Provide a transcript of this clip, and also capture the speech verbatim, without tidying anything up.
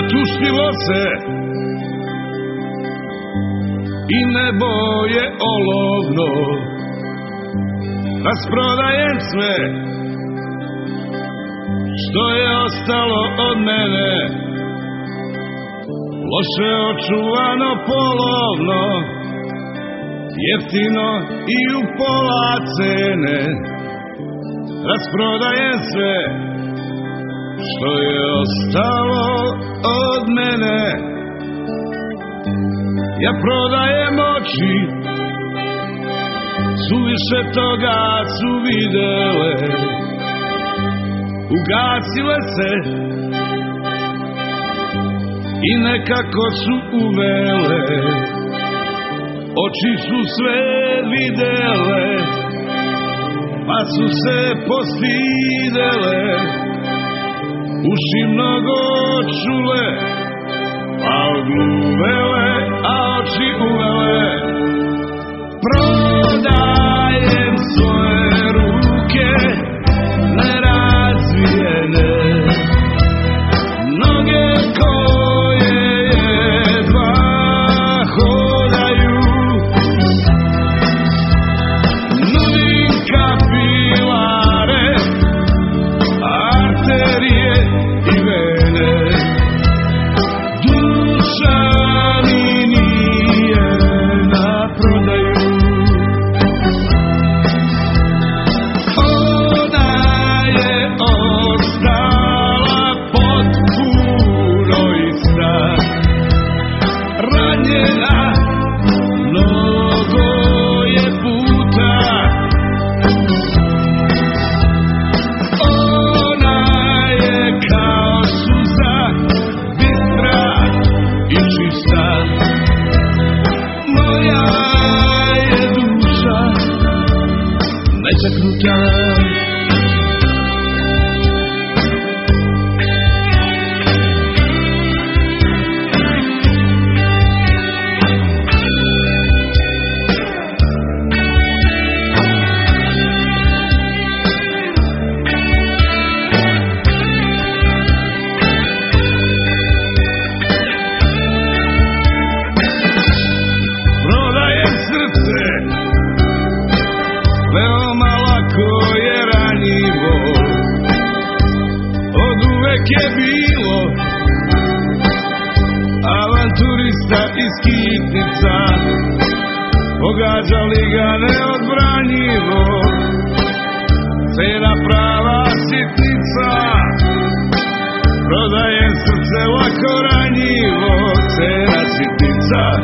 Zatuštilo se i nebo je olovno, rasprodajem sve što je ostalo od mene, loše očuvano polovno, jeftino i u pola cene, rasprodajem sve što je ostalo od mene. Ja prodajem oči, suviše toga su videle, ugasile se i nekako su uvele, oči su sve videle, pa su se postidele, uši mnogo čule, a odgluvele, a oči uvele. Prodajem svoje ruke nerazvijene, noge koje jedva hodaju, nudim kapilare, arterije i vene. Duša mi nije na prodaju, ona je ostala potpuno ista, ranjena mnogo je puta. Ona je kao suza, bistra i čista, moja je duša netaknuta. Prodajem srce, veoma lako je ranjivo, od uvek je bilo avanturista i skitnica, pogađali ga neodbranjivo, cena prava sitnica. Prodajem srce lako ranjivo, cena sitnica.